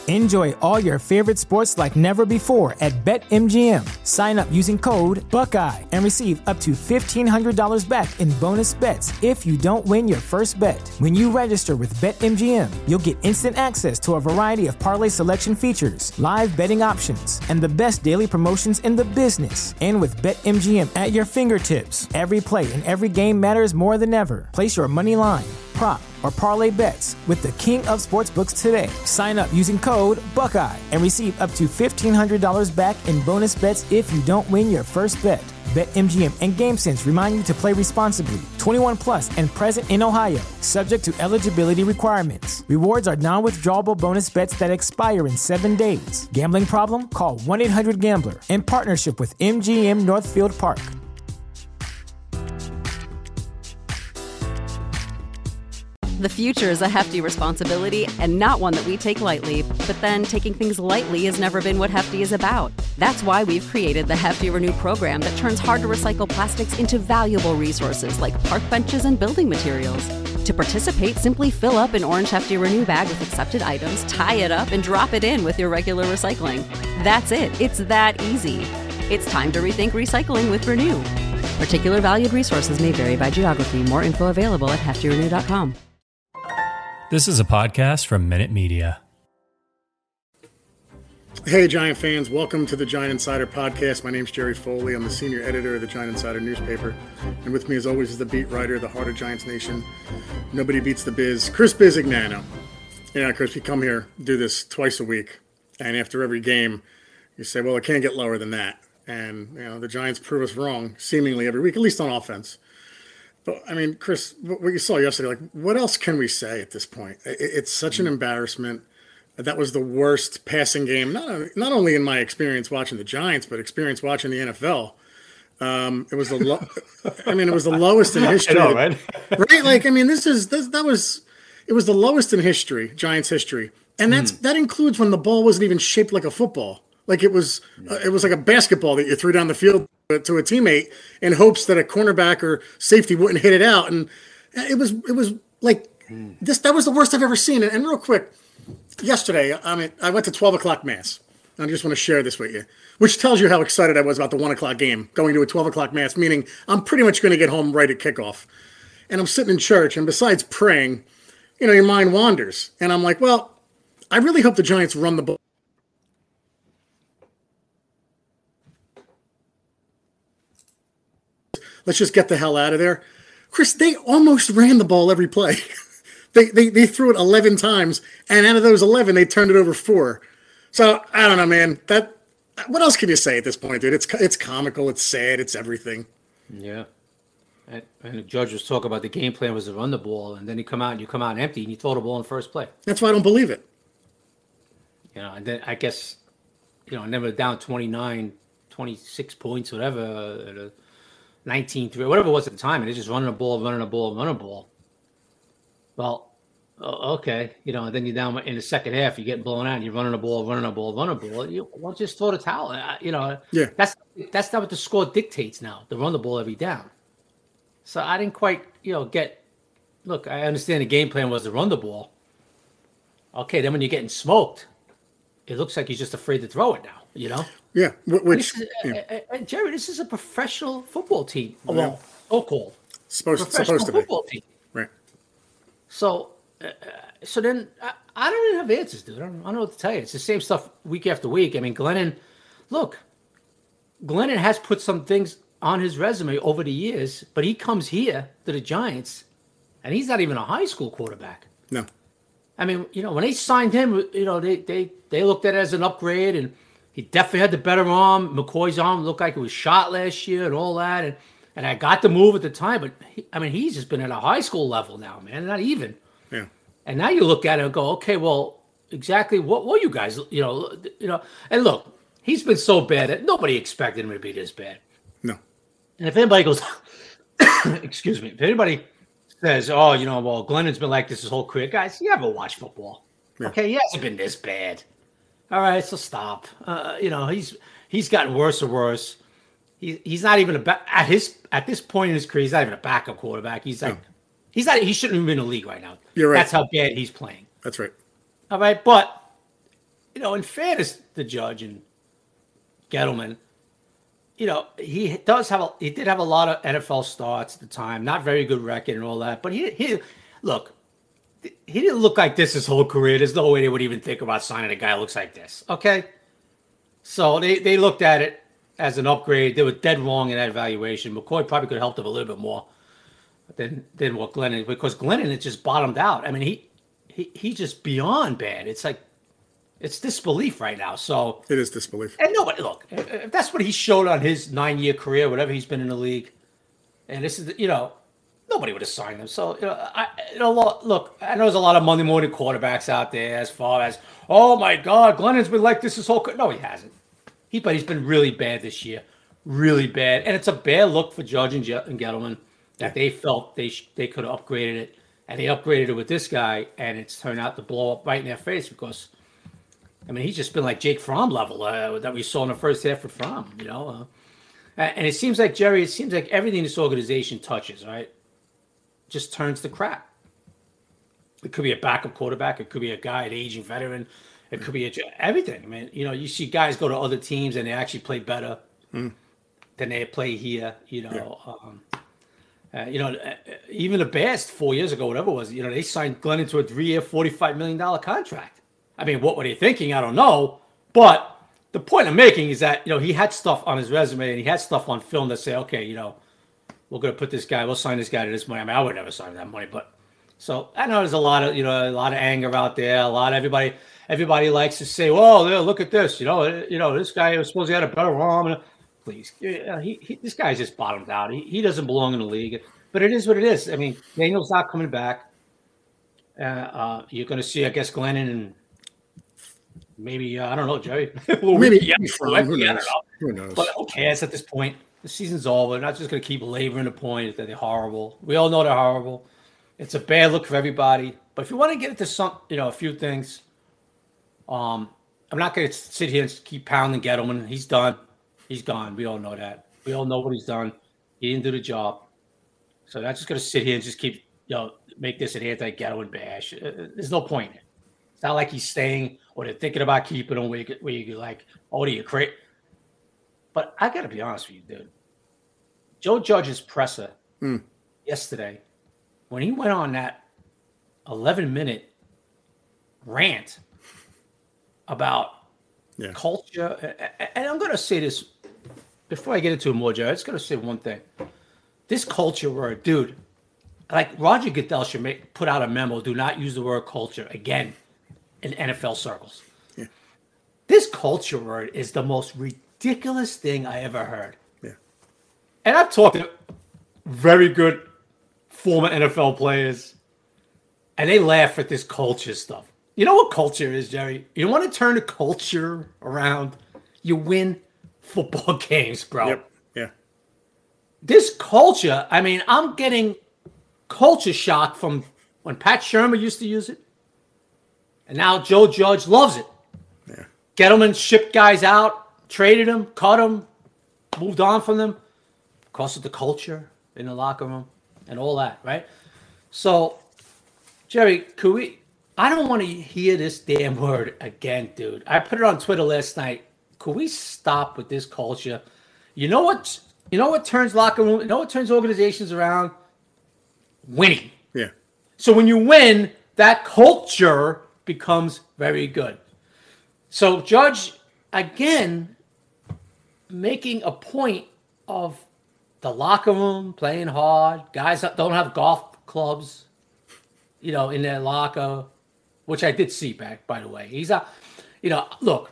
Enjoy all your favorite sports like never before at BetMGM. Sign up using code Buckeye and receive up to $1,500 back in bonus bets if you don't win your first bet. When you register with BetMGM, you'll get instant access to a variety of parlay selection features, live betting options, and the best daily promotions in the business. And with BetMGM at your fingertips, every play and every game matters more than ever. Place your money line, prop, or parlay bets with the king of sportsbooks today. Sign up using code Buckeye and receive up to $1,500 back in bonus bets if you don't win your first bet. BetMGM and GameSense remind you to play responsibly. 21 plus and present in Ohio, subject to eligibility requirements. Rewards are non-withdrawable bonus bets that expire in 7 days. Gambling problem? Call 1-800-GAMBLER. In partnership with MGM Northfield Park. The future is a hefty responsibility and not one that we take lightly. But then taking things lightly has never been what Hefty is about. That's why we've created the Hefty Renew program that turns hard-to-recycle plastics into valuable resources like park benches and building materials. To participate, simply fill up an orange Hefty Renew bag with accepted items, tie it up, and drop it in with your regular recycling. That's it. It's that easy. It's time to rethink recycling with Renew. Particular valued resources may vary by geography. More info available at heftyrenew.com. This is a podcast from Minute Media. Hey, Giant fans. Welcome to the Giant Insider Podcast. My name's Jerry Foley. I'm the senior editor of the Giant Insider newspaper. And with me, as always, is the beat writer, the heart of Giants Nation. Nobody beats the biz, Chris Bizignano. Yeah, Chris, we come here, do this twice a week. And after every game, you say, well, it can't get lower than that. And, you know, the Giants prove us wrong seemingly every week, at least on offense. But, I mean, Chris, what you saw yesterday, like, what else can we say at this point? It's such an embarrassment. That was the worst passing game, not only in my experience watching the Giants, but experience watching the NFL. It was it was the lowest in history. I know, right? Right? Like, I mean, it was the lowest in history, Giants history. And that includes when the ball wasn't even shaped like a football. Like it was like a basketball that you threw down the field to a teammate in hopes that a cornerback or safety wouldn't hit it out. And it was like this. That was the worst I've ever seen. And real quick, yesterday, I went to 12 o'clock mass. I just want to share this with you, which tells you how excited I was about the 1 o'clock game, going to a 12 o'clock mass, meaning I'm pretty much going to get home right at kickoff. And I'm sitting in church, and besides praying, you know, your mind wanders. And I'm like, well, I really hope the Giants run the ball. Let's just get the hell out of there. Chris, they almost ran the ball every play. They threw it 11 times, and out of those 11, they turned it over 4. So, I don't know, man. What else can you say at this point, dude? It's comical, it's sad, it's everything. Yeah. And the judge was talking about the game plan was to run the ball, and then you come out empty, and you throw the ball in the first play. That's why I don't believe it. You know, and then I guess, you know, and then we're down 29, 26 points, whatever, 19-3, whatever it was at the time, and they're just running a ball. Well, okay, you know, and then you're down in the second half, you're getting blown out, and you're running a ball. You just throw the towel. You know, yeah. That's not what the score dictates now, to run the ball every down. So I didn't quite, you know, look, I understand the game plan was to run the ball. Okay, then when you're getting smoked, it looks like you're just afraid to throw it now, you know? Yeah, And Jerry, this is a professional football team. Well, so-called. Supposed to be. Football team. Right. So then I don't even have answers, dude. I don't know what to tell you. It's the same stuff week after week. I mean, Glennon has put some things on his resume over the years, but he comes here to the Giants, and he's not even a high school quarterback. No. I mean, you know, when they signed him, you know, they looked at it as an upgrade, and he definitely had the better arm. McCoy's arm looked like it was shot last year and all that, and I got the move at the time, but he's just been at a high school level now, man, not even. Yeah. And now you look at it and go, okay, well, exactly what were you guys, you know, and look, he's been so bad that nobody expected him to be this bad. No. And if anybody goes, excuse me, if anybody says, oh, you know, well, Glennon's been like this his whole career, guys, you ever watch football? Yeah. Okay, he hasn't been this bad. All right, so stop. You know, he's gotten worse and worse. He's not even at this point in his career. He's not even a backup quarterback. He's like, he shouldn't even be in the league right now. You're right. That's how bad he's playing. That's right. All right, but in fairness to Judge and Gettleman, he did have a lot of NFL starts at the time, not very good record and all that, but he didn't look like this his whole career. There's no way they would even think about signing a guy who looks like this. Okay. So they looked at it as an upgrade. They were dead wrong in that evaluation. McCoy probably could have helped him a little bit more than what Glennon, because Glennon had just bottomed out. I mean, he's just beyond bad. It's like, it's disbelief right now. So it is disbelief. And nobody, look, if that's what he showed on his 9-year career, whatever he's been in the league, and this is, nobody would have signed him. So, look, I know there's a lot of Monday morning quarterbacks out there as far as, oh my God, Glennon's been like this his whole career. No, he hasn't. But he's been really bad this year. Really bad. And it's a bad look for Judge and Gettleman that they felt they could have upgraded it. And they upgraded it with this guy, and it's turned out to blow up right in their face because, I mean, he's just been like Jake Fromm level that we saw in the first half for Fromm, And it seems like, Jerry, everything this organization touches, right, just turns to crap. It could be a backup quarterback. It could be a guy, an aging veteran. It could be everything. I mean, you see guys go to other teams and they actually play better than they play here, even the Bears 4 years ago, whatever it was, they signed Glennon to a 3-year, $45 million contract. I mean, what were they thinking? I don't know. But the point I'm making is that, he had stuff on his resume and he had stuff on film that say, okay, we're going to put this guy, we'll sign this guy to this money. I mean, I would never sign that money, but so I know there's a lot of anger out there. A lot of everybody likes to say, well, look at this, this guy was supposed to have a better arm. Please, this guy's just bottomed out. He doesn't belong in the league, but it is what it is. I mean, Daniel's not coming back. You're going to see, I guess, Glennon and maybe, I don't know, Jerry. Maybe Who knows? But who cares at this point? The season's over. They're not just going to keep laboring the point that they're horrible. We all know they're horrible. It's a bad look for everybody. But if you want to get into a few things, I'm not going to sit here and keep pounding Gettleman. He's done. He's gone. We all know that. We all know what he's done. He didn't do the job. So I'm just going to sit here and just keep, make this an anti-Gettleman bash. There's no point in it. It's not like he's staying or they're thinking about keeping him where you like, oh, do you create? But I got to be honest with you, dude. Joe Judge's presser yesterday, when he went on that 11-minute rant about culture, and I'm going to say this before I get into it more, Joe, I'm just going to say one thing. This culture word, dude, like Roger Goodell should put out a memo, do not use the word culture again in NFL circles. Yeah. This culture word is the most ridiculous thing I ever heard. Yeah. And I've talked to very good former NFL players, and they laugh at this culture stuff. You know what culture is, Jerry? You want to turn the culture around, you win football games, bro. Yep. Yeah. This culture, I mean, I'm getting culture shock from when Pat Shermer used to use it, and now Joe Judge loves it. Yeah. Gettleman shipped guys out, traded them, cut them, moved on from them because of the culture in the locker room and all that, right? So, Jerry, I don't want to hear this damn word again, dude. I put it on Twitter last night. Could we stop with this culture? You know what turns locker room, you know what turns organizations around? Winning. Yeah. So when you win, that culture becomes very good. So Judge, again, making a point of the locker room, playing hard. Guys don't have golf clubs, in their locker, which I did see back, by the way. He's look,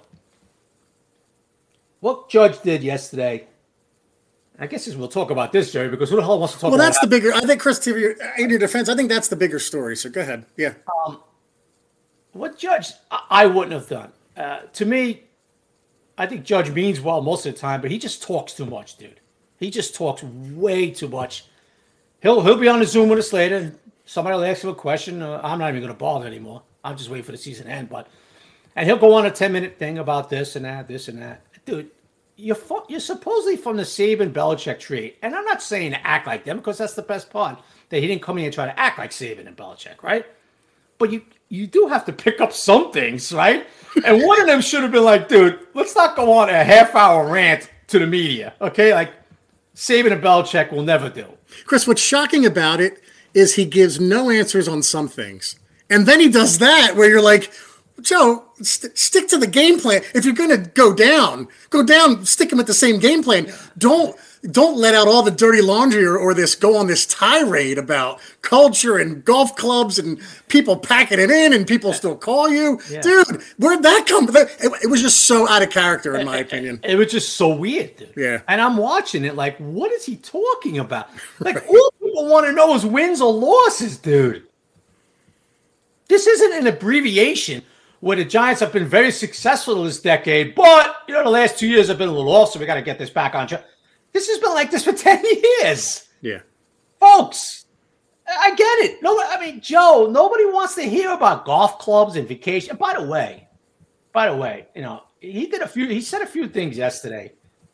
what Judge did yesterday, I guess we'll talk about this, Jerry, because who the hell wants to talk about that? Well, that's the bigger, I think, Chris, to in your defense, I think that's the bigger story. So go ahead. Yeah. What Judge, I wouldn't have done. To me, I think Judge means well most of the time, but he just talks too much, dude. He just talks way too much. He'll be on the Zoom with us later. Somebody will ask him a question. I'm not even going to bother anymore. I'm just waiting for the season to end. And he'll go on a 10-minute thing about this and that. Dude, you're supposedly from the Saban-Belichick tree. And I'm not saying to act like them because that's the best part, that he didn't come in and try to act like Saban and Belichick, right? but you do have to pick up some things, right? And one of them should have been like, dude, let's not go on a half-hour rant to the media, okay? Like, Saban and Belichick will never do. Chris, what's shocking about it is he gives no answers on some things. And then he does that where you're like, Joe, stick to the game plan. If you're going to go down, stick him at the same game plan. Don't let out all the dirty laundry or go on this tirade about culture and golf clubs and people packing it in and people still call you. Yeah. Dude, where'd that come from? It was just so out of character, in my opinion. It was just so weird, dude. Yeah. And I'm watching it like, what is he talking about? Like, right. All people want to know is wins or losses, dude. This isn't an abbreviation where the Giants have been very successful this decade, but, the last 2 years have been a little off, so we got to get this back on track. This has been like this for 10 years. Yeah. Folks, I get it. Joe, nobody wants to hear about golf clubs and vacation. And by the way, he said a few things yesterday.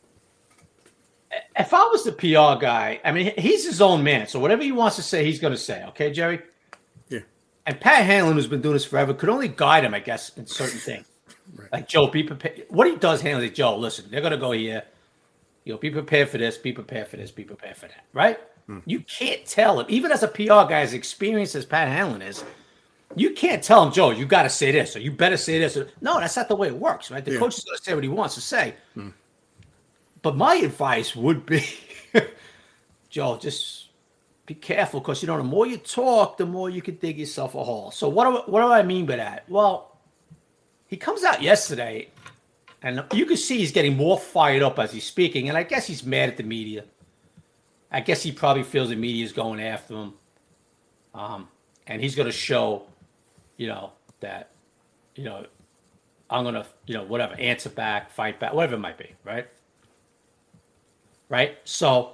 If I was the PR guy, he's his own man. So whatever he wants to say, he's going to say. Okay, Jerry? Yeah. And Pat Hanlon, who's been doing this forever, could only guide him, I guess, in certain things. Right. Like, Joe, be prepared. What he does, Hanlon, is, Joe, listen, they're going to go here. Be prepared for this, be prepared for this, be prepared for that, right? You can't tell him, even as a PR guy as experienced as Pat Hanlon is, you can't tell him, Joe, you got to say this, or you better say this. No, that's not the way it works, right? The coach is going to say what he wants to say. But my advice would be, Joe, just be careful, because, the more you talk, the more you can dig yourself a hole. So what do I mean by that? Well, he comes out yesterday, and you can see he's getting more fired up as he's speaking. And I guess he's mad at the media. I guess he probably feels the media is going after him. And he's going to show, that, I'm going to, whatever, answer back, fight back, whatever it might be, right? Right? So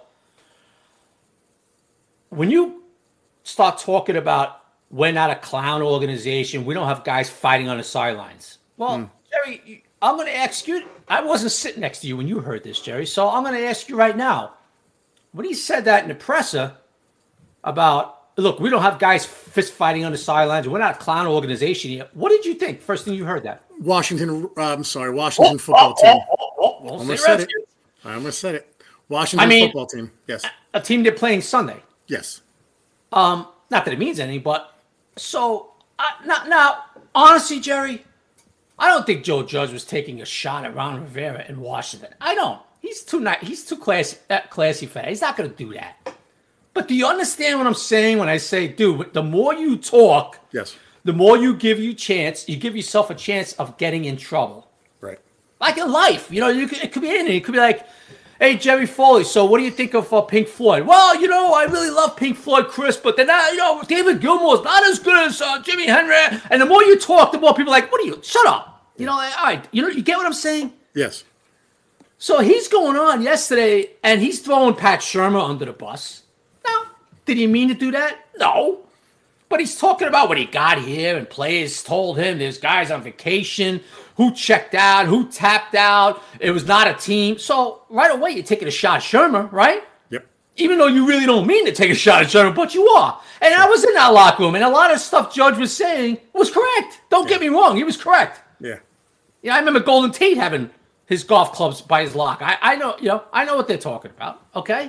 when you start talking about we're not a clown organization, we don't have guys fighting on the sidelines. Well, Jerry, I'm going to ask you, I wasn't sitting next to you when you heard this, Jerry, so I'm going to ask you right now. When he said that in the presser about, look, we don't have guys fist fighting on the sidelines, we're not a clown organization yet. What did you think first thing you heard that? Washington football team. I almost said it. Washington football team, yes. A team they're playing Sunday. Yes. Not that it means anything, but so, now, honestly, Jerry, I don't think Joe Judge was taking a shot at Ron Rivera in Washington. I don't. He's too nice. He's too classy for that. He's not going to do that. But do you understand what I'm saying when I say, dude, the more you talk, yes, the more you give yourself a chance of getting in trouble. Right. Like in life, it could be anything. It could be like, hey, Jerry Foley, so what do you think of Pink Floyd? Well, I really love Pink Floyd, Chris, but they're not, David Gilmour's not as good as Jimi Hendrix. And the more you talk, the more people are like, what are you? Shut up. All right. You get what I'm saying? Yes. So he's going on yesterday, and he's throwing Pat Shurmur under the bus. Now, did he mean to do that? No. But he's talking about when he got here, and players told him there's guys on vacation, who checked out, who tapped out. It was not a team. So right away, you're taking a shot at Shurmur, right? Yep. Even though you really don't mean to take a shot at Shurmur, but you are. And I was in that locker room, and a lot of stuff Judge was saying was correct. Don't get me wrong. He was correct. Yeah. I remember Golden Tate having his golf clubs by his lock. I know, I know what they're talking about, okay?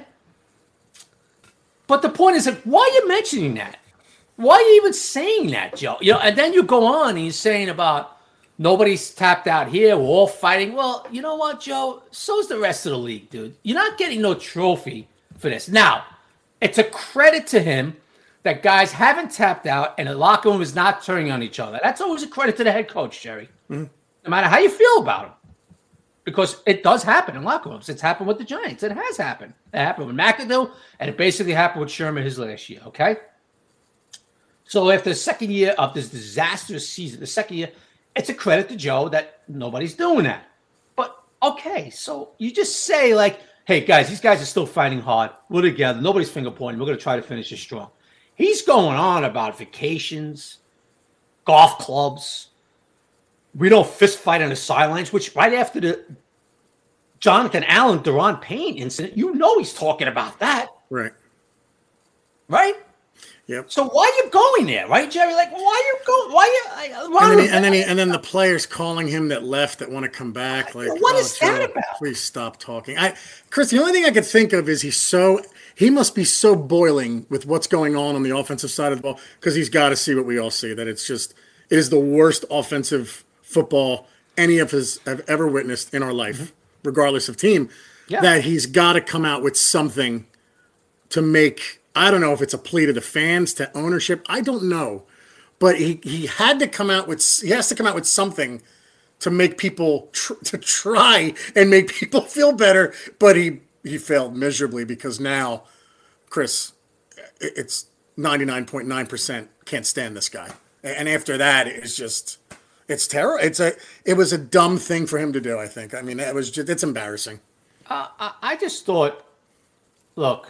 But the point is, why are you mentioning that? Why are you even saying that, Joe? And then you go on and you're saying about nobody's tapped out here, we're all fighting. Well, you know what, Joe? So's the rest of the league, dude. You're not getting no trophy for this. Now, it's a credit to him that guys haven't tapped out and the locker room is not turning on each other. That's always a credit to the head coach, Jerry. Mm-hmm. No matter how you feel about him. Because it does happen in locker rooms. It's happened with the Giants. It has happened. It happened with McAdoo, and it basically happened with Shurmur his last year, okay? So after the second year of this disastrous season, the second year, it's a credit to Joe that nobody's doing that. But, okay, so you just say, like, hey, guys, these guys are still fighting hard. We're together. Nobody's finger pointing. We're going to try to finish this strong. He's going on about vacations, golf clubs. We don't fist fight on the sidelines, which right after the Jonathan Allen, Daron Payne incident, he's talking about that. Right. Right? Yep. So why are you going there, right, Jerry? Like, why are you going? And then the players calling him that left that want to come back. Like, what is that about? Please stop talking. Chris, the only thing I could think of is he must be so boiling with what's going on the offensive side of the ball because he's got to see what we all see, that it is the worst offensive football any of us have ever witnessed in our life, regardless of team. Yeah. That he's got to come out with something to make. I don't know if it's a plea to the fans, to ownership. I don't know, but he has to come out with something to make people to try and make people feel better. But he failed miserably because now, Chris, it's 99.9% can't stand this guy. And after that, it's terrible. It was a dumb thing for him to do. I think. I mean, it's embarrassing. I just thought, look.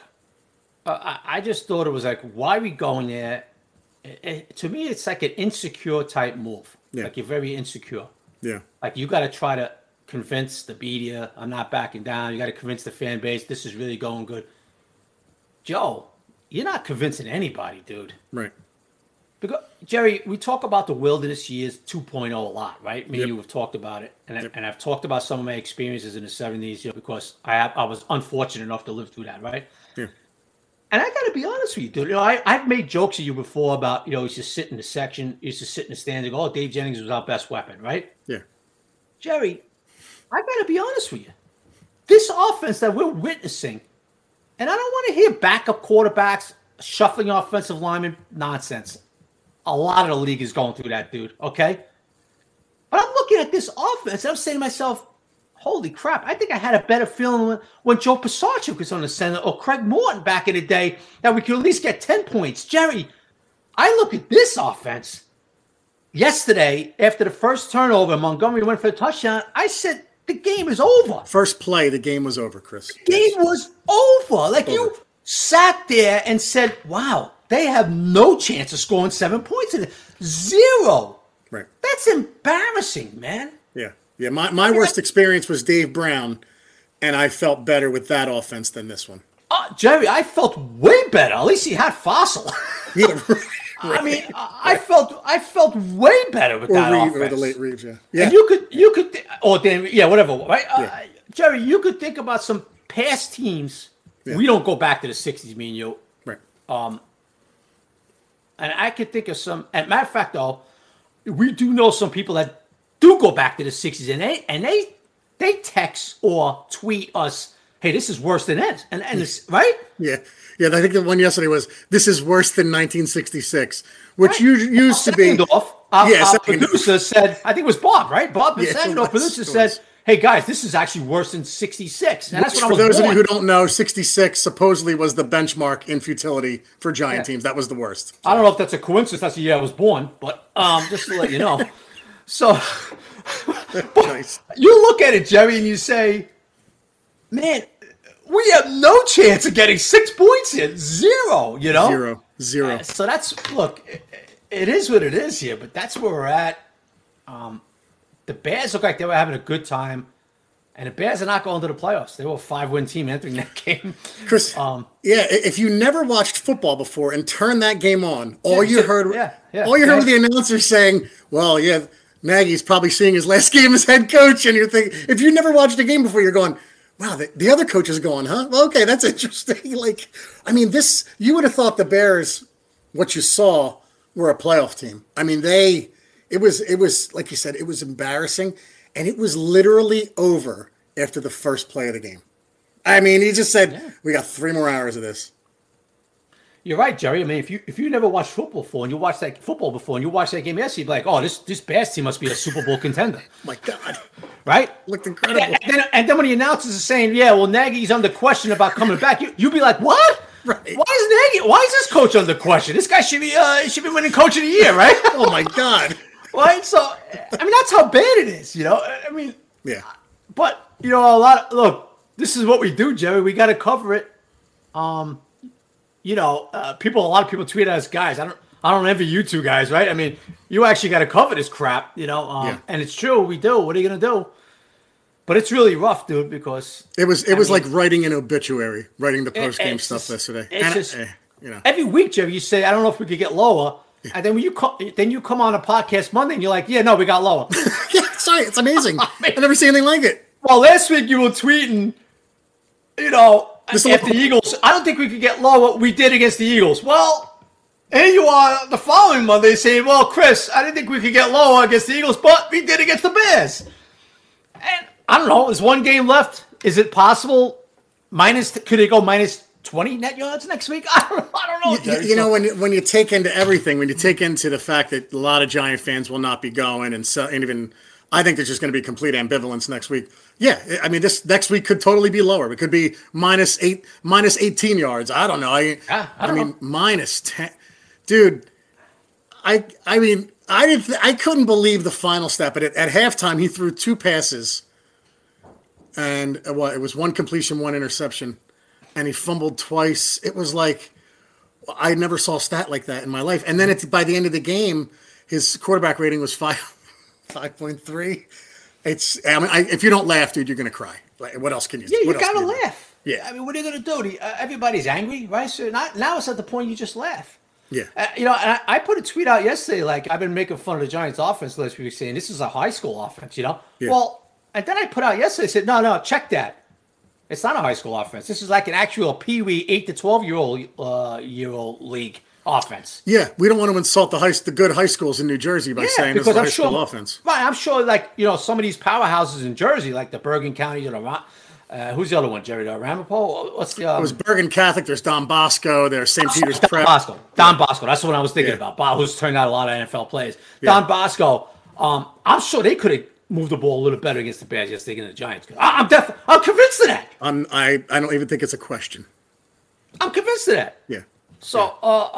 I just thought it was like, why are we going there? To me, it's like an insecure type move. Yeah. Like, you're very insecure. Yeah. Like, you got to try to convince the media, I'm not backing down. You got to convince the fan base, this is really going good. Joe, you're not convincing anybody, dude. Right. Because, Jerry, we talk about the wilderness years 2.0 a lot, right? Me and you have talked about it. And I've talked about some of my experiences in the 70s, because I was unfortunate enough to live through that, right? Yeah. And I got to be honest with you, dude. I've made jokes to you before about, he used to sit in the section, he used to sit in the stands and go, oh, Dave Jennings was our best weapon, right? Yeah. Jerry, I got to be honest with you. This offense that we're witnessing, and I don't want to hear backup quarterbacks, shuffling offensive linemen, nonsense. A lot of the league is going through that, dude, okay? But I'm looking at this offense, and I'm saying to myself, holy crap, I think I had a better feeling when Joe Pisarcik was on the center, or Craig Morton back in the day, that we could at least get 10 points. Jerry, I look at this offense. Yesterday, after the first turnover, Montgomery went for a touchdown, I said, the game is over. First play, the game was over, Chris. The game was over. Like, you sat there and said, wow, they have no chance of scoring 7 points in it. 0. Right. That's embarrassing, man. Yeah. Yeah, my worst experience was Dave Brown, and I felt better with that offense than this one. Jerry, I felt way better. At least he had Fossil. Yeah, right. I mean, I felt way better with that offense. Or the late Reeves, yeah. And you could, or Dan, yeah, whatever, right? Yeah. Jerry, you could think about some past teams. Yeah. We don't go back to the 60s, me and you. Right. And I could think of some. As a matter of fact, though, we do know some people that do go back to the 60s, and they text or tweet us, hey, this is worse than this. And this, right? Yeah. Yeah, I think the one yesterday was, this is worse than 1966, which used to be. Our producer said, I think it was Bob, right? Bob, the producer said, hey, guys, this is actually worse than 66. And that's what I was For those of you who don't know, 66 supposedly was the benchmark in futility for Giant teams. That was the worst. I don't know if that's a coincidence. That's the year I was born, but just to let you know. So nice. You look at it, Jerry, and you say, man, we have no chance of getting 6 points here. 0, you know? Zero. So that's, look, it is what it is here, but that's where we're at. The Bears look like they were having a good time, and the Bears are not going to the playoffs. They were a 5-win team entering that game. Chris, if you never watched football before and turned that game on, all you heard was the announcer saying, well, yeah, Nagy's probably seeing his last game as head coach, and you're thinking, if you never watched a game before, you're going, wow, the other coach is going, huh? Well, okay, that's interesting. Like, I mean, you would have thought the Bears, what you saw, were a playoff team. I mean, it was like you said, it was embarrassing, and it was literally over after the first play of the game. I mean, he just said, we got 3 more hours of this. You're right, Jerry. I mean, if you never watched football before and you watched that game yesterday, you'd be like, oh, this Bears team must be a Super Bowl contender. My God. Right? Looked incredible. And then when the announcers are saying, yeah, well, Nagy's under question about coming back, you'd be like, what? Right. Why is this coach under question? This guy should be winning coach of the year, right? Oh, my God. Right? So, I mean, that's how bad it is, you know? I mean, yeah. But, you know, look, this is what we do, Jerry. We got to cover it. You know, a lot of people tweet at us, guys. I don't envy you two guys, right? I mean, you actually got to cover this crap, you know. And it's true, we do. What are you gonna do? But it's really rough, dude, because it was like writing an obituary, writing the post game stuff yesterday. Every week, Jerry, you say, I don't know if we could get lower. And then when you come on a podcast Monday and you're like, yeah, no, we got lower. Yeah, sorry, it's amazing. I never see anything like it. Well, last week you were tweeting, after the Eagles, I don't think we could get lower. We did against the Eagles. Well, here you are the following Monday saying, well, Chris, I didn't think we could get lower against the Eagles, but we did against the Bears. And I don't know. There's one game left. Is it possible? Could it go minus 20 net yards next week? I don't know. When you take into everything, when you take into the fact that a lot of Giant fans will not be going, and even I think there's just going to be complete ambivalence next week. Yeah, I mean, this next week could totally be lower. It could be minus 18 yards. I don't know. I mean, minus 10, dude. I couldn't believe the final step. But at halftime, he threw 2 passes, and it was 1 completion, 1 interception. And he fumbled twice. It was like, I never saw a stat like that in my life. And then by the end of the game, his quarterback rating was 5.3. If you don't laugh, dude, you're going to cry. Like, what else can you do? Yeah, you got to laugh. Yeah. I mean, what are you going to do? Everybody's angry, right? So now it's at the point you just laugh. Yeah. And I put a tweet out yesterday, like, I've been making fun of the Giants offense last week, saying this is a high school offense, Yeah. Well, and then I put out yesterday, I said, no, check that. It's not a high school offense. This is like an actual peewee 8 to 12-year-old league offense. Yeah, we don't want to insult the good high schools in New Jersey by saying this is a high school offense. Right, I'm sure, some of these powerhouses in Jersey, like the Bergen County, who's the other one, Jerry? Ramapo? What's the? It was Bergen Catholic. There's Don Bosco. There's St. Peter's Prep. Don Bosco. That's the one I was thinking about. Bob, who's turned out a lot of NFL players. Yeah. Don Bosco. I'm sure they could have moved the ball a little better against the Bears yesterday than the Giants could. I'm convinced of that. I don't even think it's a question. I'm convinced of that. Yeah. So,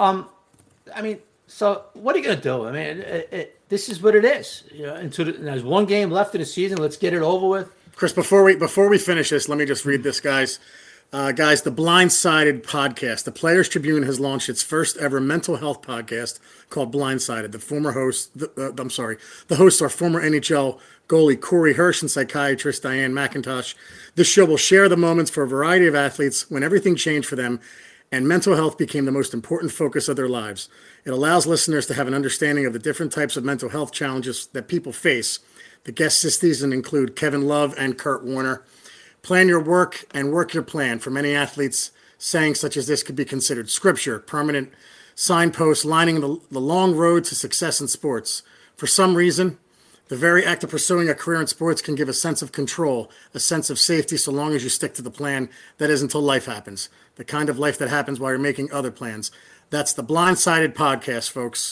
so what are you gonna do? I mean, this is what it is. There's one game left in the season. Let's get it over with. Chris, before we finish this, let me just read this, guys. Guys, the Blindsided podcast. The Players Tribune has launched its first ever mental health podcast called Blindsided. The hosts are former NHL goalie Corey Hirsch and psychiatrist Diane McIntosh. This show will share the moments for a variety of athletes when everything changed for them and mental health became the most important focus of their lives. It allows listeners to have an understanding of the different types of mental health challenges that people face. The guests this season include Kevin Love and Kurt Warner. Plan your work and work your plan. For many athletes, sayings such as this could be considered scripture, permanent signposts lining the long road to success in sports. For some reason, the very act of pursuing a career in sports can give a sense of control, a sense of safety, so long as you stick to the plan. That is until life happens. The kind of life that happens while you're making other plans. That's the Blindsided podcast, folks.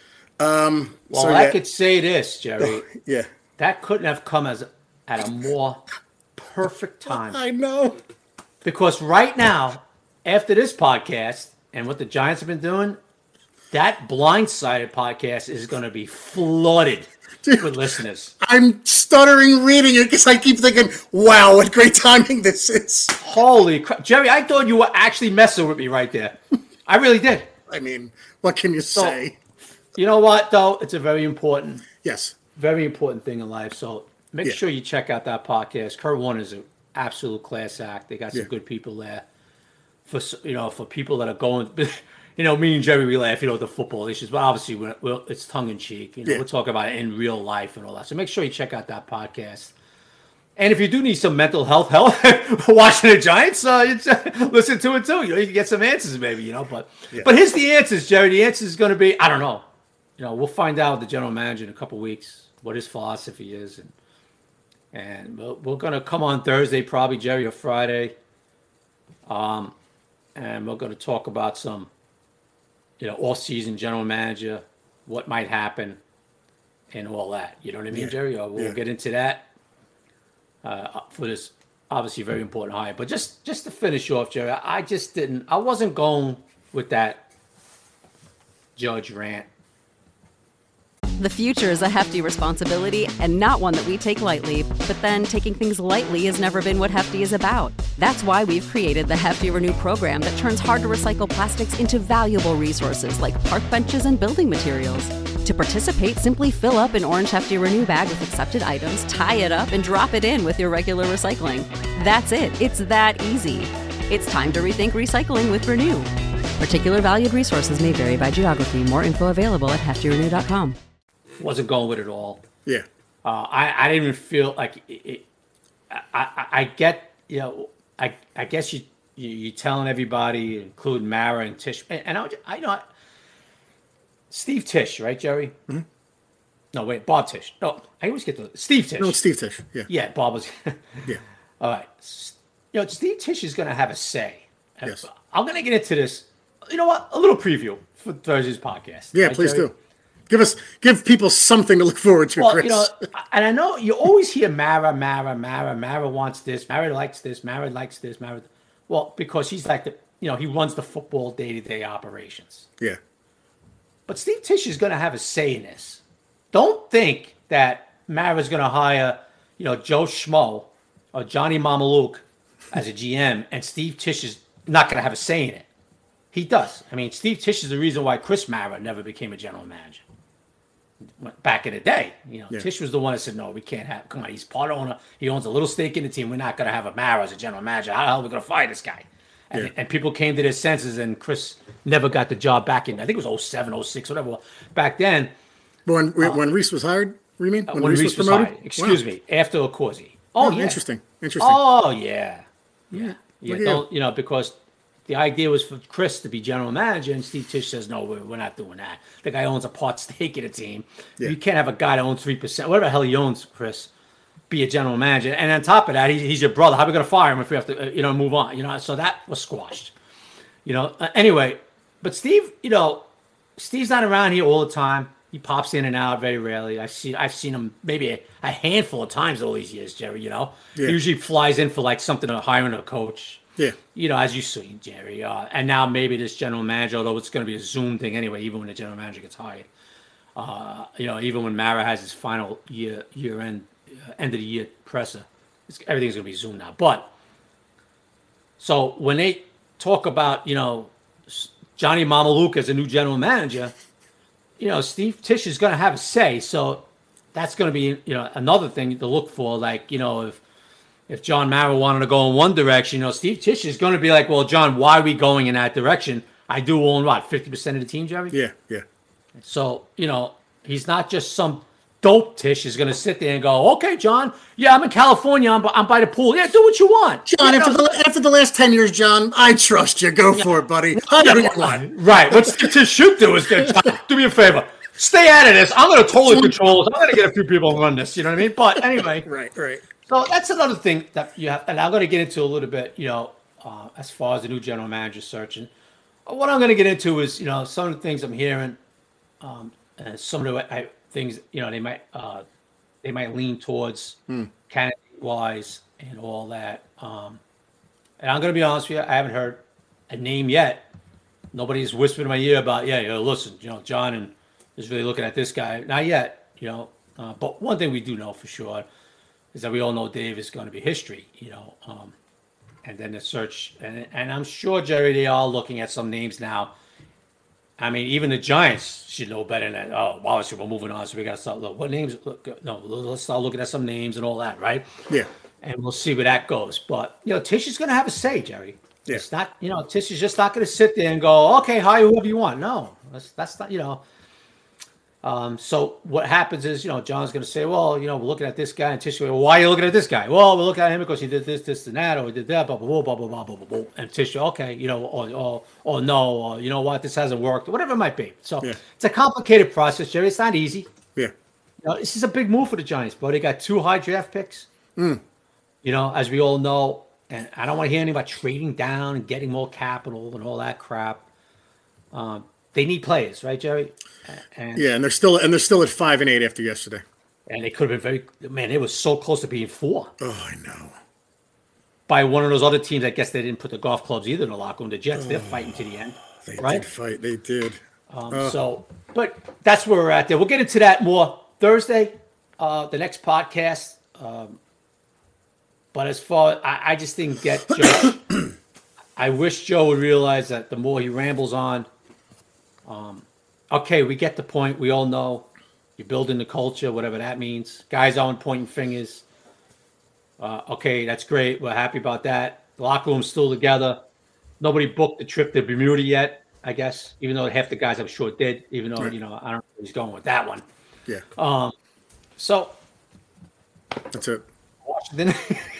I could say this, Jerry. Yeah. That couldn't have come at a more perfect time. I know. Because right now, after this podcast and what the Giants have been doing, that Blindsided podcast is going to be flooded with listeners. I'm stuttering reading it because I keep thinking, wow, what great timing this is. Holy crap. Jerry, I thought you were actually messing with me right there. I really did. I mean, what can you say? You know what, though? It's a very important thing in life. So make sure you check out that podcast. Kurt Warner is an absolute class act. They got some good people there. For people that are going, me and Jerry, we laugh, the football issues, but obviously it's tongue in cheek. We'll talk about it in real life and all that. So make sure you check out that podcast. And if you do need some mental health help watching the Giants, listen to it too. You can get some answers maybe, But here's the answers, Jerry. The answer is going to be, I don't know. We'll find out with the general manager in a couple of weeks what his philosophy is, and we're going to come on Thursday, probably Jerry, or Friday, and we're going to talk about some, off-season general manager, what might happen, and all that. You know what I mean, Jerry? We'll get into that for this obviously very important hire. But just to finish off, Jerry, I wasn't going with that Judge rant. The future is a hefty responsibility and not one that we take lightly. But then taking things lightly has never been what Hefty is about. That's why we've created the Hefty Renew program that turns hard-to-recycle plastics into valuable resources like park benches and building materials. To participate, simply fill up an orange Hefty Renew bag with accepted items, tie it up, and drop it in with your regular recycling. That's it. It's that easy. It's time to rethink recycling with Renew. Particular valued resources may vary by geography. More info available at heftyrenew.com. Wasn't going with it all. Yeah. I didn't even feel like it. I get, I guess you're telling everybody, including Mara and Tish, and I know Steve Tisch, right, Jerry? Mm-hmm. No, wait, Bob Tisch. No, I always get Steve Tisch. No, it's Steve Tisch. Yeah. Yeah, Bob was. Yeah. All right. Steve Tisch is going to have a say. Yes. I'm going to get into this. You know what? A little preview for Thursday's podcast. Yeah, right, please Jerry? do. Give people something to look forward to, Well, Chris. and I know you always hear Mara wants this, Mara likes this, Mara likes this, Mara. Well, because he's like he runs the football day-to-day operations. Yeah. But Steve Tisch is going to have a say in this. Don't think that Mara's going to hire, Joe Schmo or Johnny Mamaluke as a GM, and Steve Tisch is not going to have a say in it. He does. I mean, Steve Tisch is the reason why Chris Mara never became a general manager. Back in the day, Tisch was the one that said, no, we can't have, come on, he's part owner. He owns a little stake in the team. We're not going to have a Mara as a general manager. How the hell are we going to fire this guy? And people came to their senses, and Chris never got the job back in, I think it was 07, 06, whatever. Back then. When Reese was hired, you mean? When Reese was hired. Excuse me. After Accorsi. Oh, yeah. Interesting. Oh, yeah. Yeah. Look Don't, because the idea was for Chris to be general manager, and Steve Tisch says, no, we're not doing that. The guy owns a part stake in a team. Yeah. You can't have a guy that owns 3%, whatever the hell he owns, Chris, be a general manager. And on top of that, he's your brother. How are we going to fire him if we have to, move on? So that was squashed. Anyway, but Steve, Steve's not around here all the time. He pops in and out very rarely. I've seen him maybe a handful of times all these years, Jerry. He usually flies in for like something, hiring a coach. Yeah. As you see, Jerry. And now maybe this general manager, although it's going to be a Zoom thing anyway, even when the general manager gets hired. Even when Mara has his final year end of the year presser, everything's going to be Zoom now. But so when they talk about Johnny Mamaluke as a new general manager, Steve Tisch is going to have a say. So that's going to be another thing to look for. Like if John Mara wanted to go in one direction, Steve Tisch is going to be like, well, John, why are we going in that direction? I do own 50% of the team, Jerry? Yeah. So, he's not just some dope Tisch is going to sit there and go, okay, John, yeah, I'm in California. I'm by the pool. Yeah, do what you want. John, after the last 10 years, John, I trust you. Go for it, buddy. Right. What Steve Tisch should do is John, do me a favor. Stay out of this. I'm going to totally control this. I'm going to get a few people to run this. You know what I mean? But anyway. Right. So that's another thing that you have, and I'm going to get into a little bit, as far as the new general manager search. And what I'm going to get into is, some of the things I'm hearing, and some of the things, they might lean towards candidate wise and all that. And I'm going to be honest with you, I haven't heard a name yet. Nobody's whispered in my ear about, listen, John is really looking at this guy. Not yet, but one thing we do know for sure is that we all know Dave is going to be history, and then the search. And I'm sure, Jerry, they are looking at some names now. I mean, even the Giants should know better than that. Oh, wow, so we're moving on, so we got to start looking. What names? Let's start looking at some names and all that, right? Yeah. And we'll see where that goes. But, Tisch is going to have a say, Jerry. Yeah. It's not, Tisch is just not going to sit there and go, okay, hire whoever you want. No, that's not, So what happens is, John's going to say, well, we're looking at this guy, and Tisch will go, well, why are you looking at this guy? Well, we're looking at him because he did this, and that, or he did that, blah, blah, blah, blah, blah, blah, blah, blah. And Tisch, okay, or no, or you know what, this hasn't worked, or whatever it might be. So It's a complicated process, Jerry. It's not easy. Yeah. This is a big move for the Giants, bro. They got 2 high draft picks, as we all know, and I don't want to hear anything about trading down and getting more capital and all that crap. They need players, right, Jerry? And they're still at 5 and 8 after yesterday. And they could have been they were so close to being 4. Oh, I know. By one of those other teams, I guess they didn't put the golf clubs either in the locker room. The Jets, they're fighting to the end. They right? did fight. They did. But that's where we're at there. We'll get into that more Thursday, the next podcast. But as far, I just didn't get Joe. I wish Joe would realize that the more he rambles on, okay, we get the point. We all know you're building the culture, whatever that means. Guys aren't pointing fingers. Okay, that's great. We're happy about that. The locker room's still together. Nobody booked the trip to Bermuda yet. I guess, even though half the guys I'm sure did, even though, I don't know where he's going with that one. Yeah. So that's it. Washington.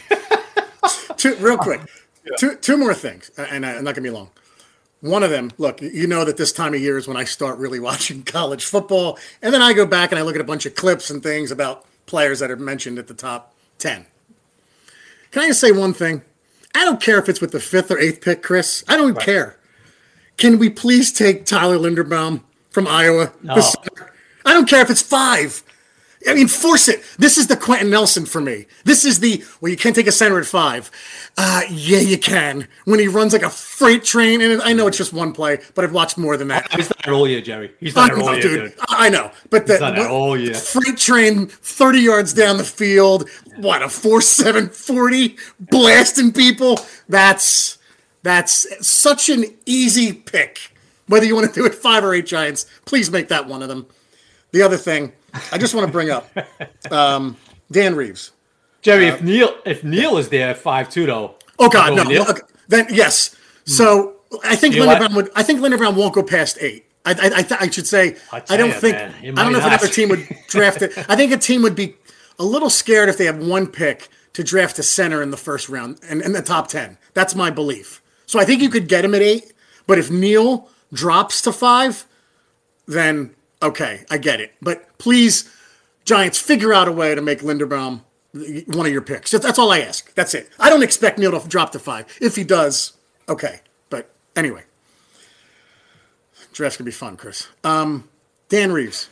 Real quick. Two more things, and I'm not going to be long. One of them, look, you know that this time of year is when I start really watching college football, and then I go back and I look at a bunch of clips and things about players that are mentioned at the top 10. Can I just say one thing? I don't care if it's with the 5th or 8th pick, Chris. I don't care. Can we please take Tyler Linderbaum from Iowa? No. I don't care if it's 5. I mean, force it. This is the Quentin Nelson for me. This is well, you can't take a center at 5. Yeah, you can. When he runs like a freight train, and I know it's just one play, but I've watched more than that. He's done it all year, Jerry. He's done it all year, dude. I know, but freight train 30 yards down the field, a 4.7 40, blasting people. That's such an easy pick. Whether you want to do it 5 or 8 Giants, please make that one of them. The other thing I just want to bring up, Dan Reeves. Jerry, if Neil is there at 5'2", though. Oh God, no. Okay, then yes. So I think Linderbaum won't go past 8. I should say I don't know if another team would draft it. I think a team would be a little scared if they have one pick to draft a center in the first round and in the top 10. That's my belief. So I think you could get him at 8, but if Neil drops to 5, then okay, I get it. But please, Giants, figure out a way to make Linderbaum one of your picks. That's all I ask. That's it. I don't expect Neil to drop to 5. If he does, okay. But anyway, draft's gonna be fun, Chris. Dan Reeves.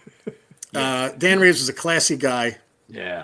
Dan Reeves was a classy guy. Yeah.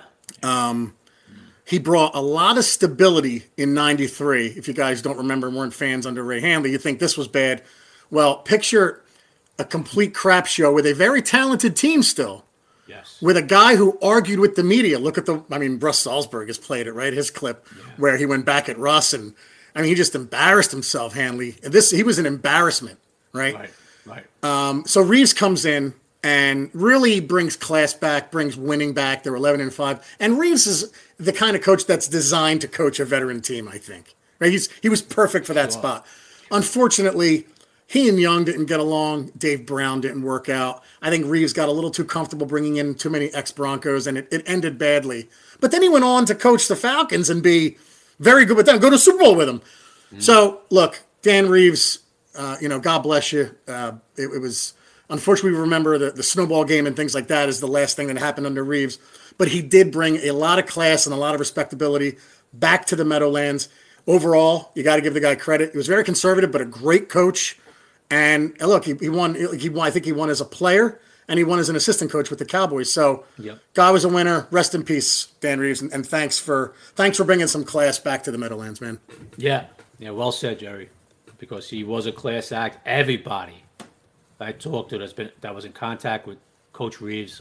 He brought a lot of stability in '93. If you guys don't remember and weren't fans under Ray Handley, you think this was bad. Well, picture a complete crap show with a very talented team still. Yes. With a guy who argued with the media. Look at Russ Salzberg has played it, right? His clip where he went back at Russ and he just embarrassed himself, Handley. He was an embarrassment, right? Right. So Reeves comes in and really brings class back, brings winning back. They're 11-5. And Reeves is the kind of coach that's designed to coach a veteran team, I think. Right? He was perfect for that spot. Unfortunately, he and Young didn't get along. Dave Brown didn't work out. I think Reeves got a little too comfortable bringing in too many ex-Broncos, and it ended badly. But then he went on to coach the Falcons and be very good with them, go to Super Bowl with them. So, look, Dan Reeves, God bless you. It was, unfortunately, we remember the snowball game and things like that is the last thing that happened under Reeves. But he did bring a lot of class and a lot of respectability back to the Meadowlands. Overall, you got to give the guy credit. He was very conservative, but a great coach. And look, he won. I think he won as a player, and he won as an assistant coach with the Cowboys. So, guy was a winner. Rest in peace, Dan Reeves, and thanks for bringing some class back to the Meadowlands, man. Yeah, well said, Jerry. Because he was a class act. Everybody I talked to that was in contact with Coach Reeves,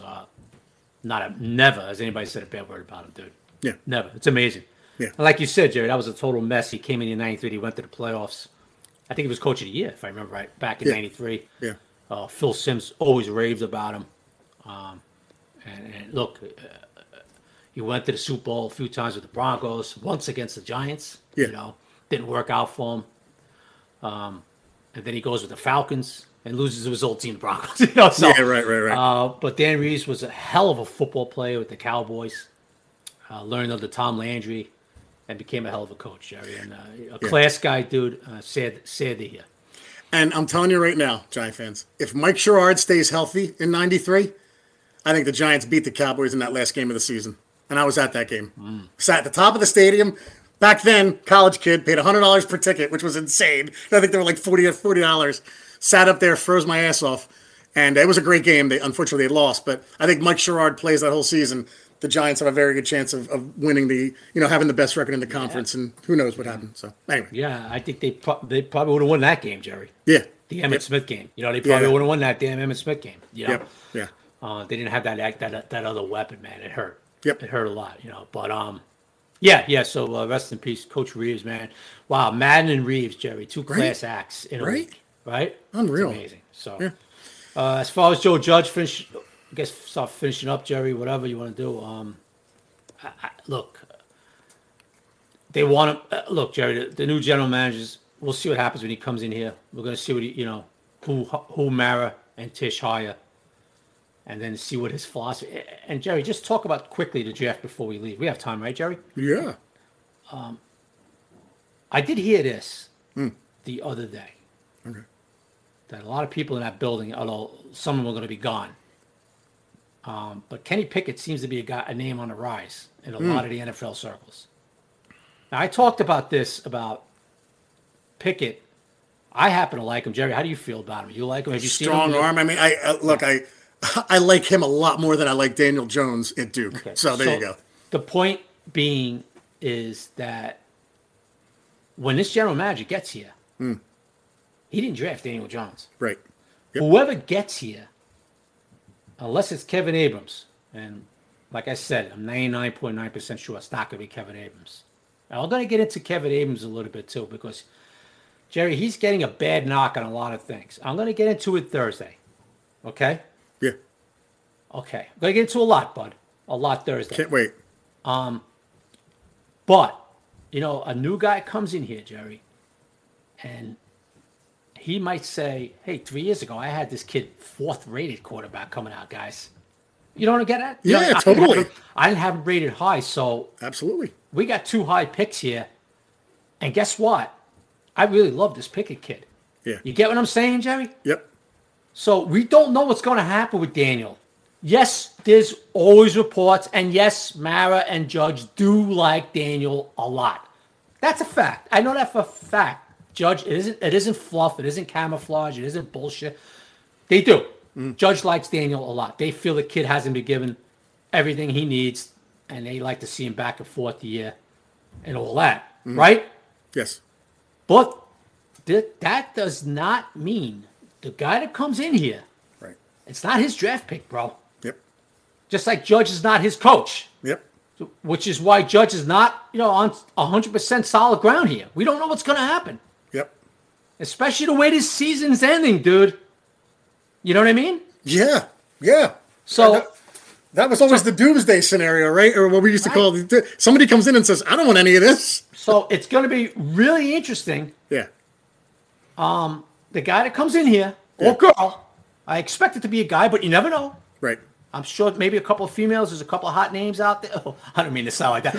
never has anybody said a bad word about him, dude. Yeah, never. It's amazing. Yeah, and like you said, Jerry, that was a total mess. He came in '93. He went to the playoffs. I think he was coach of the year, if I remember right, back in '93. Yeah. Phil Simms always raved about him. And look, he went to the Super Bowl a few times with the Broncos, once against the Giants. Yeah. Didn't work out for him. And then he goes with the Falcons and loses to his old team, the Broncos. Right. But Dan Reeves was a hell of a football player with the Cowboys. Learned under Tom Landry. And became a hell of a coach, Jerry, and a class guy, dude. Sad to hear. And I'm telling you right now, Giant fans, if Mike Sherrard stays healthy in '93, I think the Giants beat the Cowboys in that last game of the season. And I was at that game. Sat at the top of the stadium. Back then, college kid, paid $100 per ticket, which was insane. I think they were like $40. Sat up there, froze my ass off. And it was a great game. Unfortunately, they lost. But I think Mike Sherrard plays that whole season. The Giants have a very good chance of winning having the best record in the conference, and who knows what happened. So anyway, I think they probably would have won that game, Jerry. Yeah, the Emmitt Smith game. They probably would have won that damn Emmitt Smith game. Yeah. They didn't have that other weapon, man. It hurt. Yep, it hurt a lot. But So rest in peace, Coach Reeves, man. Wow, Madden and Reeves, Jerry, two class acts in a week, right? Unreal, it's amazing. So, as far as Joe Judge I guess start finishing up, Jerry, whatever you want to do. Look, they want to look, Jerry. The new general managers we'll see what happens when he comes in here. We're going to see what who Mara and Tisch hire, and then see what his philosophy. And Jerry, just talk about quickly the draft before we leave. We have time, right, Jerry? Yeah. I did hear this the other day. Okay. That a lot of people in that building, although some of them are going to be gone. But Kenny Pickett seems to be a name on the rise in a lot of the NFL circles. Now, I talked about Pickett. I happen to like him. Jerry, how do you feel about him? You like him? Have you seen him? Strong arm. I mean, I like him a lot more than I like Daniel Jones at Duke. Okay. So there you go. The point being is that when this general manager gets here, he didn't draft Daniel Jones. Right. Yep. Whoever gets here, unless it's Kevin Abrams, and like I said, I'm 99.9% sure it's not going to be Kevin Abrams. Now, I'm going to get into Kevin Abrams a little bit too because, Jerry, he's getting a bad knock on a lot of things. I'm going to get into it Thursday. Okay? Yeah. Okay. I'm going to get into a lot, bud. A lot Thursday. Can't wait. But, a new guy comes in here, Jerry, and he might say, hey, 3 years ago, I had this kid 4th-rated quarterback coming out, guys. You don't get that? Yeah, totally. I didn't have him rated high, so absolutely. We got 2 high picks here. And guess what? I really love this Pickett kid. Yeah. You get what I'm saying, Jerry? Yep. So we don't know what's going to happen with Daniel. Yes, there's always reports, and yes, Mara and Judge do like Daniel a lot. That's a fact. I know that for a fact. Judge, it isn't fluff, it isn't camouflage, it isn't bullshit. They do. Judge likes Daniel a lot. They feel the kid hasn't been given everything he needs, and they like to see him back and forth the year and all that, right? Yes. But that does not mean the guy that comes in here, right? It's not his draft pick, bro. Yep. Just like Judge is not his coach. Yep. Which is why Judge is not, on 100% solid ground here. We don't know what's going to happen. Yep. Especially the way this season's ending, dude. You know what I mean? Yeah. Yeah. So that was always the doomsday scenario, right? Or what we used to call somebody comes in and says, I don't want any of this. So it's going to be really interesting. Yeah. The guy that comes in here, or girl, I expect it to be a guy, but you never know. Right. I'm sure maybe a couple of females. There's a couple of hot names out there. Oh, I don't mean to sound like that.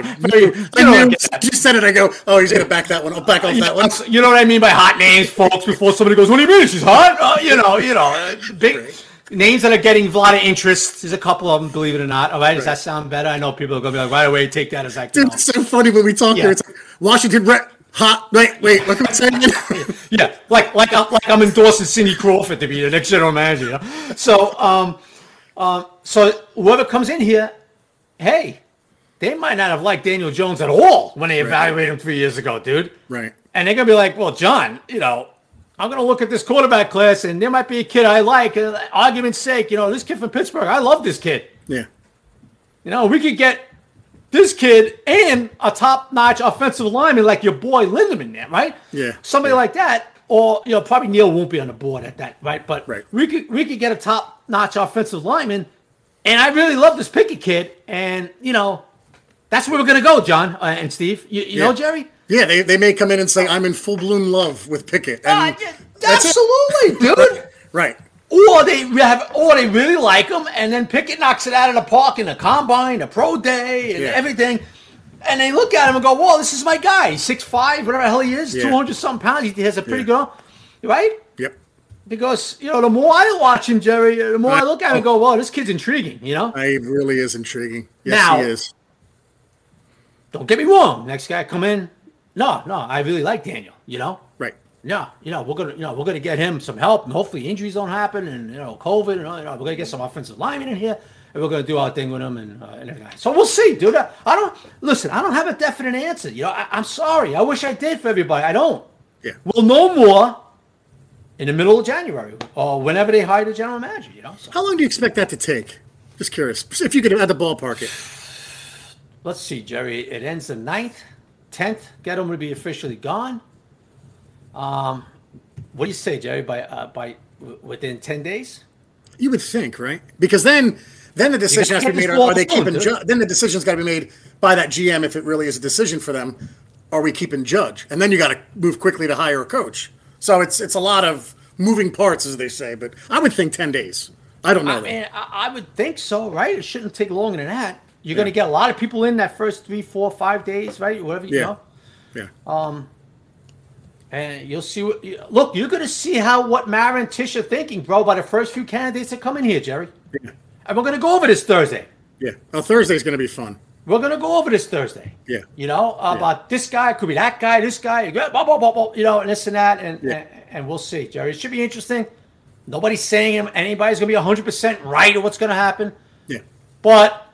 You said it. I go, oh, he's going to back that one. I'll back off that one. You know what I mean by hot names, folks, before somebody goes, what do you mean she's hot? Big names that are getting a lot of interest. There's a couple of them, believe it or not. All right, does that sound better? I know people are going to be like, right away, take that as like, dude, it's so funny when we talk here. It's like, Washington, hot. Wait, what am I saying? Yeah, like I'm endorsing Cindy Crawford to be the next general manager. So, so whoever comes in here, hey, they might not have liked Daniel Jones at all when they evaluated him 3 years ago, dude. Right. And they're going to be like, well, John, I'm going to look at this quarterback class, and there might be a kid I like. Argument's sake, this kid from Pittsburgh, I love this kid. Yeah. We could get this kid and a top-notch offensive lineman like your boy Lindemann there, right? Yeah. Somebody like that. Or, probably Neil won't be on the board at that, right? But we could get a top-notch offensive lineman, and I really love this Pickett kid, and, that's where we're going to go, John and Steve. You know, Jerry? Yeah, they may come in and say, I'm in full-bloom love with Pickett. And absolutely, dude. Right. Or they really like him, and then Pickett knocks it out of the park in the combine, the pro day, and everything. And they look at him and go, whoa, this is my guy. He's 6'5", whatever the hell he is, 200-something pounds. He has a pretty good, right? Yep. Because, the more I watch him, Jerry, the more I look at him and go, whoa, this kid's intriguing, He really is intriguing. Yes, now, he is. Don't get me wrong. Next guy come in. No, I really like Daniel, Right. Yeah, we're gonna get him some help, and hopefully injuries don't happen, and COVID, and we're gonna get some offensive linemen in here, and we're gonna do our thing with him, and everything. So we'll see, dude. I don't have a definite answer. I'm sorry. I wish I did for everybody. I don't. Yeah. We'll know more in the middle of January or whenever they hire the general manager. So. How long do you expect that to take? Just curious. If you could add the ballpark it. Let's see, Jerry. It ends the 9th, 10th. Gettleman will be officially gone. What do you say, Jerry? By within 10 days? You would think, right? Because then the decision has to be made. Are they keeping? Then the decision's got to be made by that GM if it really is a decision for them. are we keeping Judge? And then you got to move quickly to hire a coach. So it's a lot of moving parts, as they say. But I would think 10 days. I don't know. I would think so, right? It shouldn't take longer than that. You're going to get a lot of people in that first 3, 4, 5 days, right? Whatever you know. Yeah. And you'll see look, you're going to see what Mara and Tish are thinking, bro, by the first few candidates that come in here, Jerry. Yeah. And we're going to go over this Thursday. Yeah. Oh, Thursday's going to be fun. We're going to go over this Thursday. Yeah. About this guy, could be that guy, this guy, blah, blah, blah, blah, and this and that. And we'll see, Jerry. It should be interesting. Nobody's saying anybody's going to be 100% right or what's going to happen. Yeah. But,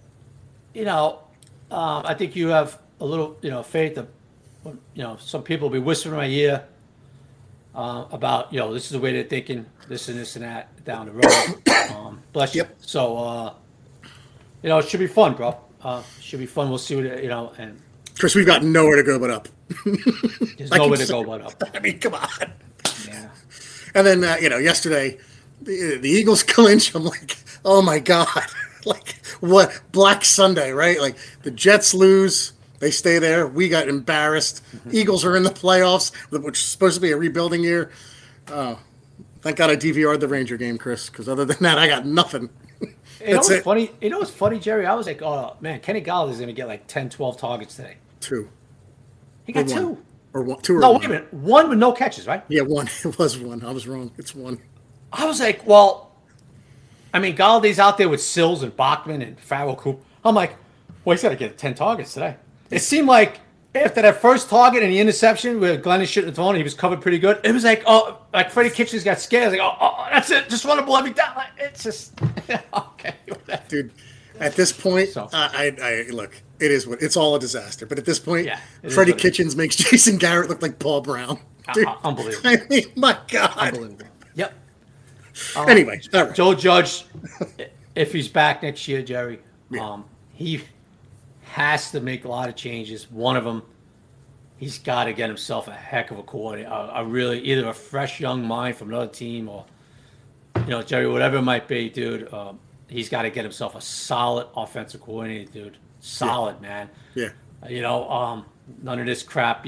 I think you have a little, faith that, some people will be whispering in my ear about, this is the way they're thinking, this and that down the road. Bless you. Yep. So, it should be fun, bro. Should be fun. We'll see what, and Chris, we've got nowhere to go but up. There's nowhere to go but up. I mean, come on. Yeah. And then, yesterday, the Eagles clinch. I'm like, oh, my God. Like, what? Black Sunday, right? Like, the Jets lose. They stay there. We got embarrassed. Mm-hmm. Eagles are in the playoffs, which is supposed to be a rebuilding year. Thank God I DVR'd the Ranger game, Chris, because other than that, I got nothing. Funny? You know what's funny, Jerry? I was like, oh, man, Kenny Galladay's going to get like 10, 12 targets today. 2. He got 2. Or 1. 2 or no, 1. wait a minute. 1 with no catches, right? Yeah, 1. It was 1. I was wrong. It's 1. I was like, well, I mean, Galladay's out there with Sills and Bachman and Farrell Coop. I'm like, well, he's got to get 10 targets today. It seemed like after that first target and the interception where Glennon shouldn't have thrown, he was covered pretty good. It was like, Freddie Kitchens got scared. I was like, oh, that's it. Just run the ball every down. It's just, okay. Whatever. Dude, at this point, I look, it is what it's all a disaster. But at this point, Freddie Kitchens makes Jason Garrett look like Paul Brown. Dude, unbelievable. I mean, my God. Unbelievable. Yep. Anyway, all right. Joe Judge, if he's back next year, Jerry, he has to make a lot of changes. One of them, he's got to get himself a heck of a coordinator, either a fresh young mind from another team or, Jerry, whatever it might be, dude. He's got to get himself a solid offensive coordinator, dude. Solid, man. Yeah. None of this crap,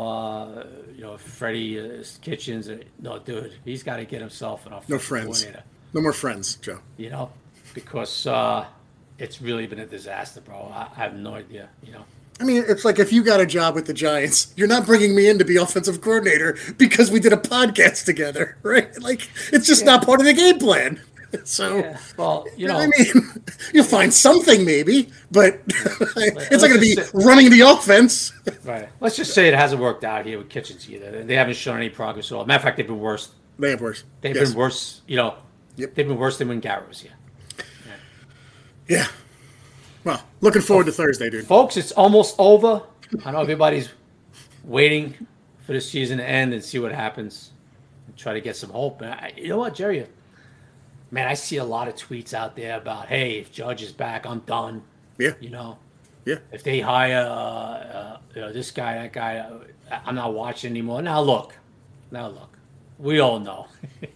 Freddie Kitchens. No, dude, he's got to get himself an offensive coordinator. No more friends, Joe. Because it's really been a disaster, bro. I have no idea, I mean, it's like if you got a job with the Giants, you're not bringing me in to be offensive coordinator because we did a podcast together, right? Like, it's just not part of the game plan. So, well, I mean, you'll find something maybe, but it's not going to be running the offense. Right. Let's just say it hasn't worked out here with Kitchens either. They haven't shown any progress at all. Matter of fact, they've been worse. They have worse. They've been worse, Yep. They've been worse than when Garrett was here. Yeah. Well, looking forward to Thursday, dude. Folks, it's almost over. I know everybody's waiting for the season to end and see what happens and try to get some hope. And you know what, Jerry? Man, I see a lot of tweets out there about, hey, if Judge is back, I'm done. Yeah. Yeah. If they hire this guy, that guy, I'm not watching anymore. Now look. We all know.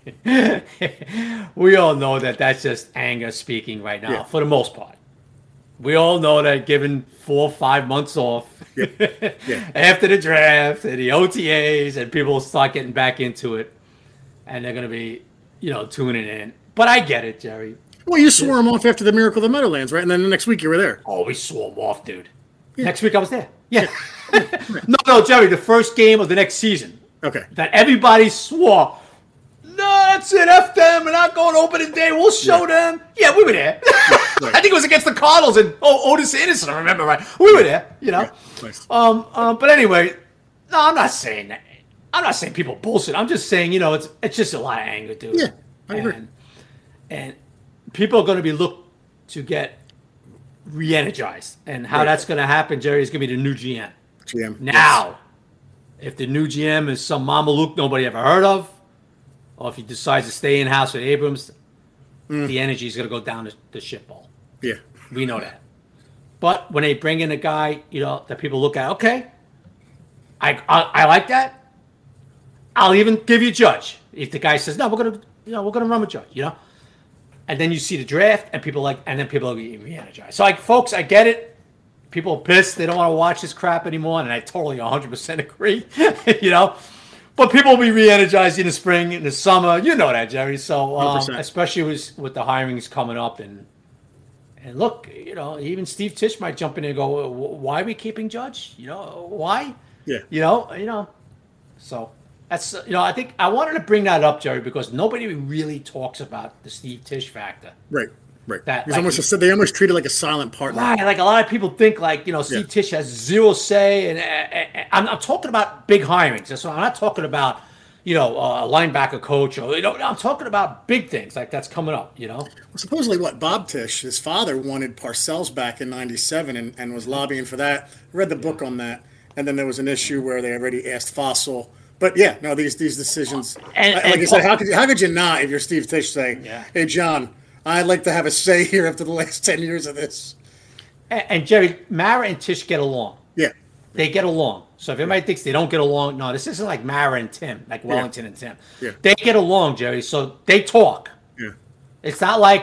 We all know that that's just anger speaking right now, for the most part. We all know that given 4 or 5 months off after the draft and the OTAs, and people start getting back into it, and they're going to be, tuning in. But I get it, Jerry. Well, you swore him off after the Miracle of the Meadowlands, right? And then the next week you were there. Oh, we swore him off, dude. Yeah. Next week I was there. Yeah. No, Jerry, the first game of the next season. Okay. That everybody swore, no, that's it, F them, we're not going opening day, we'll show them. Yeah, we were there. Right. I think it was against the Cardinals and Otis Anderson, I remember right. We were there, Yeah, nice. But anyway, no, I'm not saying that. I'm not saying people bullshit. I'm just saying, it's just a lot of anger, dude. Yeah, I agree. And people are going to be looked to get re-energized. And how that's going to happen, Jerry, is going to be the new GM. Now, if the new GM is some Mama Luke nobody ever heard of, or if he decides to stay in-house with Abrams, the energy is going to go down the shitball. Yeah. We know that. But when they bring in a guy, that people look at, okay, I like that. I'll even give you Judge. If the guy says, no, we're gonna run with Judge, And then you see the draft, and then people are re-energized. So, folks, I get it. people are pissed. They don't want to watch this crap anymore, and I totally 100% agree. But people will be re-energized in the spring, in the summer. You know that, Jerry. So especially with the hirings coming up, and look, even Steve Tisch might jump in and go, "Why are we keeping Judge? Why? Yeah. So that's I think I wanted to bring that up, Jerry, because nobody really talks about the Steve Tisch factor. Right. That they almost treat it like a silent partner. Right, like a lot of people think Steve Tisch has zero say, and I'm talking about big hirings. So I'm not talking about a linebacker coach, or I'm talking about big things like that's coming up. Well, supposedly, Bob Tisch, his father wanted Parcells back in '97 and was lobbying for that. I read the book on that, and then there was an issue where they already asked Fossil. But these decisions, like you said, how could you not, if you're Steve Tisch, say, "Hey, John, I'd like to have a say here after the last 10 years of this." And Jerry, Mara and Tisch get along. Yeah. They get along. So if anybody thinks they don't get along, no, this isn't like Mara and Tim, like Wellington and Tim. Yeah. They get along, Jerry, so they talk. Yeah. It's not like,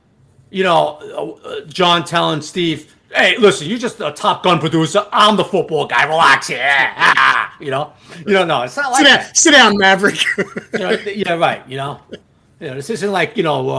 John telling Steve, "Hey, listen, you're just a Top Gun producer. I'm the football guy. Relax here." No, it's not like that. Sit down, Maverick. Right. This isn't like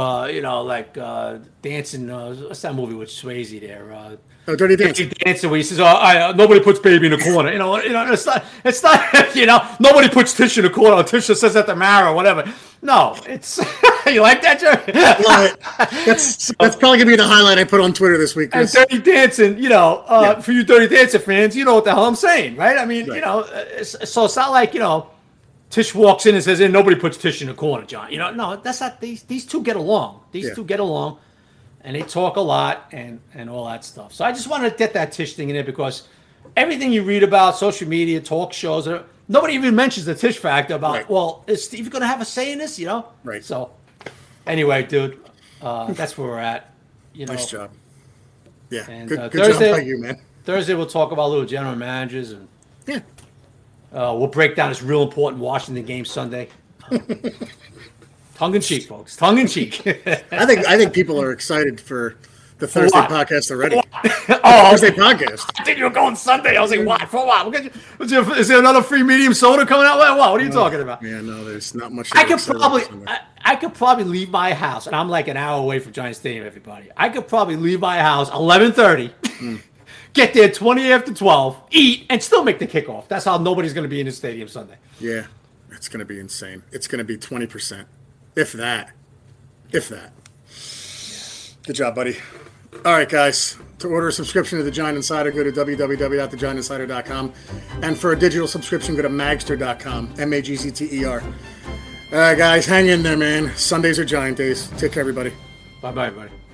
dancing. What's that movie with Swayze there? Dirty Dancing. Dancing, where he says, "Nobody puts baby in the corner." It's not. Nobody puts Tisch in the corner. Or Tisch says that to Mara or whatever. No, it's you like that, Jerry? Love it. That's probably gonna be the highlight I put on Twitter this week. And Dirty Dancing, for you Dirty Dancing fans, you know what the hell I'm saying, right? I mean, right. So it's not like Tisch walks in and says, "Hey, nobody puts Tisch in the corner, John." No, that's not. These two get along. These two get along, and they talk a lot and all that stuff. So I just wanted to get that Tisch thing in there because everything you read about, social media, talk shows, nobody even mentions the Tisch factor about. Right. Well, is Steve going to have a say in this? Right. So anyway, dude, that's where we're at. Nice job. Yeah. And, good Thursday, job by you, man. Thursday we'll talk about little general managers and. Yeah. We'll break down this real important Washington game Sunday. Tongue in cheek, folks. Tongue in cheek. I think people are excited for the Thursday podcast already. Thursday podcast. I think you were going Sunday. I was like, what? For what? Is there another free medium soda coming out? What are you talking about? Yeah, no, there's not much. I could probably leave my house, and I'm like an hour away from Giant Stadium, everybody. I could probably leave my house 11:30. Get there 20 after 12, eat, and still make the kickoff. That's how nobody's going to be in the stadium Sunday. Yeah, it's going to be insane. It's going to be 20%, if that. Yeah. Good job, buddy. All right, guys. To order a subscription to The Giant Insider, go to www.thegiantinsider.com. And for a digital subscription, go to magster.com, Magzter. All right, guys, hang in there, man. Sundays are Giant days. Take care, everybody. Bye-bye, everybody.